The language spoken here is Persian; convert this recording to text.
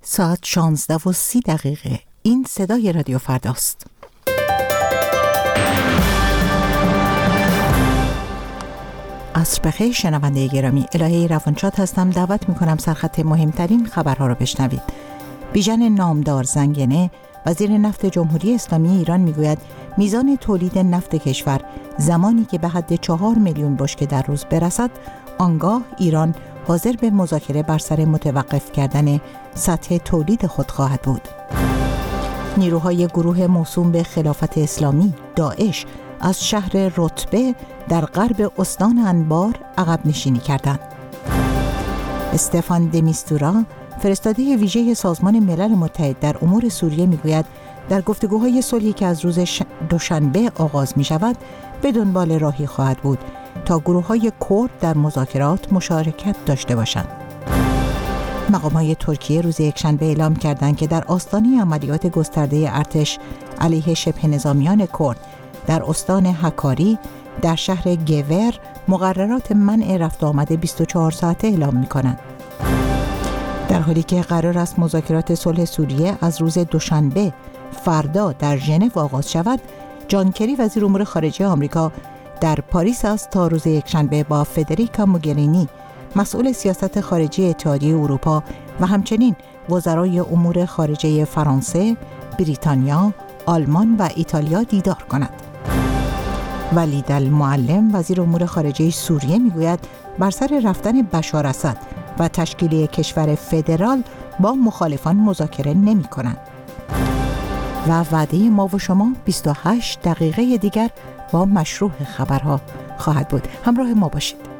ساعت 16:30. این صدای رادیو فرداست. عصر بخیر شنونده گرامی، الهه روانشاد هستم. دعوت میکنم سرخط مهمترین خبرها را بشنوید. بیژن نامدار زنگنه، وزیر نفت جمهوری اسلامی ایران میگوید میزان تولید نفت کشور زمانی که به حد 4 میلیون بشکه در روز برسد، آنگاه ایران حاضر به مذاکره بر سر متوقف کردن سطح تولید خود خواهد بود. نیروهای گروه موسوم به خلافت اسلامی داعش از شهر رتبه در غرب استان انبار عقب نشینی کردند. استفان دمیستورا، فرستاده ویژه سازمان ملل متحد در امور سوریه میگوید در گفتگوهای صلحی که از روز دوشنبه آغاز می شود به دنبال راهی خواهد بود تا گروه‌های کرد در مذاکرات مشارکت داشته باشند. مقامات ترکیه روز یکشنبه اعلام کردند که در آستانه عملیات گسترده ارتش علیه شبه نظامیان کرد در استان حکاری در شهر گور مقررات منع رفت آمد 24 ساعته اعلام می‌کنند. در حالی که قرار است مذاکرات صلح سوریه از روز دوشنبه فردا در ژنو آغاز شود، جان کری وزیر امور خارجه آمریکا در پاریس است تا روز یکشنبه با فدریکا موگرینی مسئول سیاست خارجی اتحادیه اروپا و همچنین وزرای امور خارجه فرانسه، بریتانیا، آلمان و ایتالیا دیدار کند. ولید المعلم وزیر امور خارجه سوریه میگوید بر سر رفتن بشار اسد و تشکیل کشور فدرال با مخالفان مذاکره نمی کنند. و وعده ما و شما 28 دقیقه دیگر با مشروع خبرها خواهد بود. همراه ما باشید.